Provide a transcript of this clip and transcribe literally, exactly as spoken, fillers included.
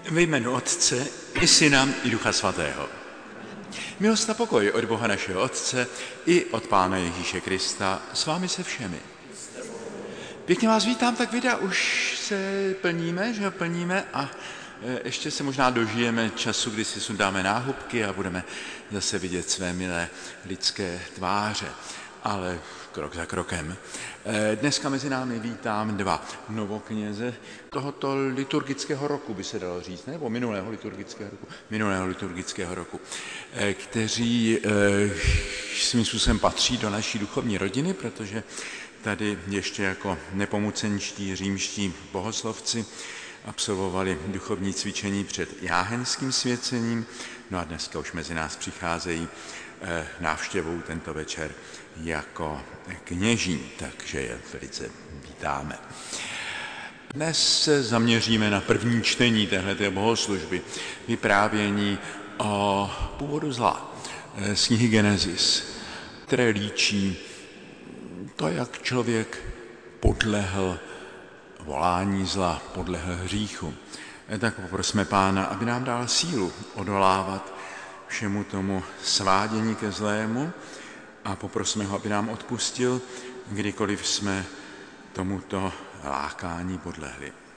Ve jménu Otce i Syna i Ducha Svatého. Milost a pokoj od Boha našeho Otce i od Pána Ježíše Krista s vámi se všemi. Pěkně vás vítám, tak vida už se plníme, že plníme a ještě se možná dožijeme času, kdy si sundáme náhubky a budeme zase vidět své milé lidské tváře, ale krok za krokem. Dneska mezi námi vítám dva novokněze tohoto liturgického roku, by se dalo říct, nebo minulého liturgického roku, minulého liturgického roku, kteří svým způsobem patří do naší duchovní rodiny, protože tady ještě jako nepomucenčtí římští bohoslovci absolvovali duchovní cvičení před jáhenským svěcením, no a dneska už mezi nás přicházejí návštěvou tento večer jako kněží, takže je velice vítáme. Dnes se zaměříme na první čtení téhleté bohoslužby, vyprávění o původu zla z knihy Genesis, které líčí to, jak člověk podlehl volání zla, podlehl hříchu. Tak poprosme Pána, aby nám dal sílu odolávat všemu tomu svádění ke zlému a poprosme ho, aby nám odpustil, kdykoliv jsme tomuto lákání podlehli.